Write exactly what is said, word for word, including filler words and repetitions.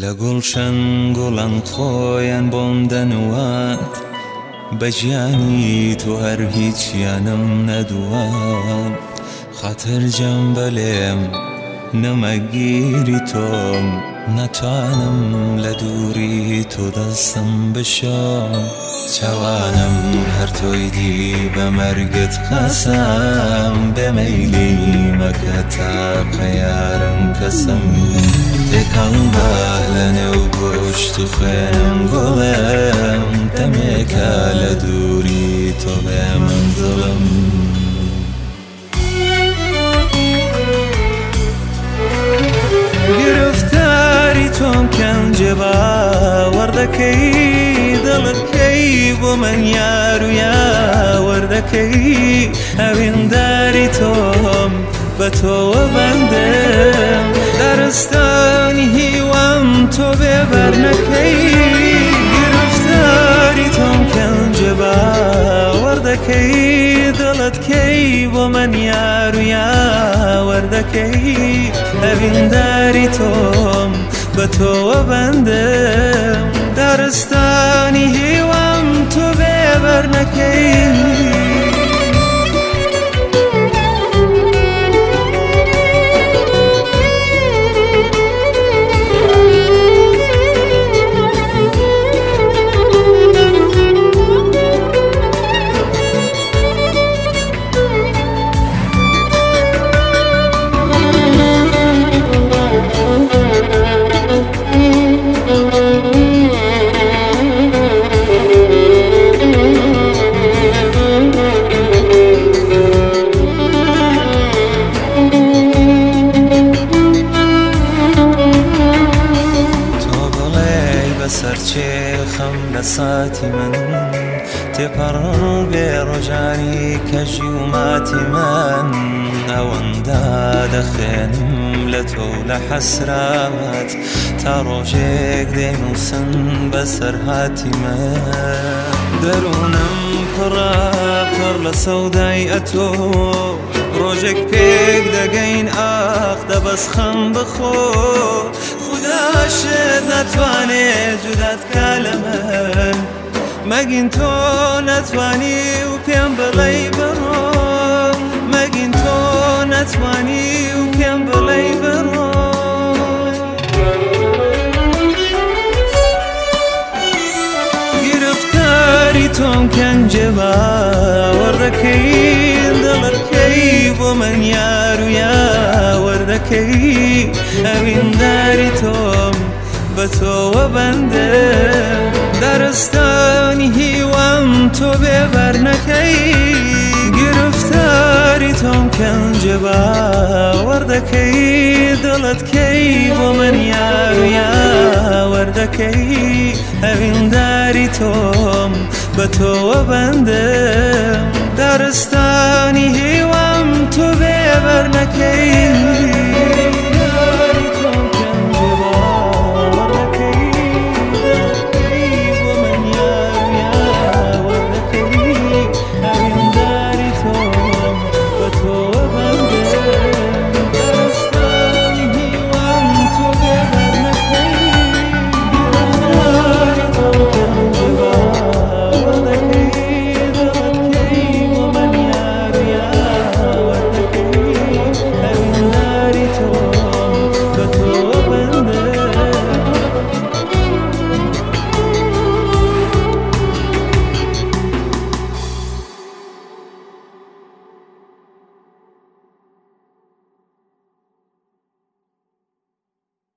لگلشن گلان خوین بوندنوان بجیانی تو هر هیچیانم ندوان خاطر جنبالم نمگیری توم نتوانم لدوری تو دستم بشم توانم هر تویدی بمرگت قسم بمیلی مکتا قیارم کسم تکان بالنه و گوشت خینم گلم دمیکا لدوری تو به منزلم گرفتاری توم کنج باوردکی دلکی و من یارو یاوردکی اوینداری توم به تو بندم درستانی هیوام تو ببر نکی گرفتاری توم کنج باوردکی دلکی و من یارو یاوردکی اوینداری توم به تو بندم درستانی هیوام تو ببر نکی سرچه خم لساتی من تپر بیروجانی کجیوماتی من اوندا دخنم لتو لحسرات تروجك دينوسن بسرهاتي من درونم پرا پر لسودای اتو روجك پیک دگین آخ دبس خم بخو خدا شد نتواني جدات كلمن مگین تو نتوانی و پیم بلی برام مگین تو نتوانی و پیم بلی برام گرفتاری توم کنجه باوردکی دلکی و من یارو یاوردکی اوینداری توم به تو بنده درستانی هیوام تو ببر نکی گرفتاری توم کنج باوردکی دلت کی و من یارو یاوردکی اوینداری توم به تو بنده درستانی هیوام تو ببر نکی